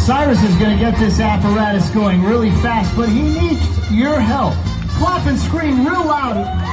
Cyrus is going to get this apparatus going really fast, but he needs your help. Clap and scream real loud.